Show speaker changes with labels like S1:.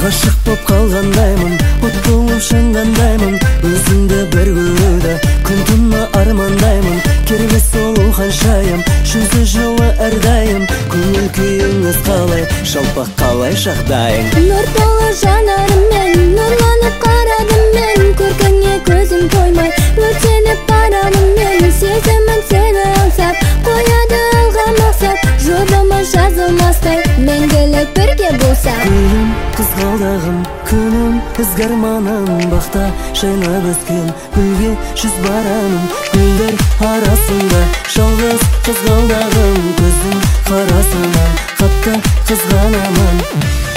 S1: Ғашық боп қалғандаймын, от болып шынғандаймын. Өзіңді бір көруді күн түні армандаймын. Кербес сұлу ханшайым, жүзі жылы әрдайым. Көңіл күйіңіз қалай, жалпақ қалай жағдайың?
S2: Нұр толы жанарыммен нұрланып қарадым мен. Көркіңе көзім тоймай өртеніп барамын мен. Сезімін сені аңсап қояды алға мақсат. Жолыма жазылмастай мәңгілік бірге болсақ.
S1: Гүлім, қызғалдағым, күнім, ізгарманым. Бақта жайнап өскен гүлге жүз барамын. Гүлдер арасында жалғыз қызғалдағым. Көздің қарасынан қатты қызғанамын.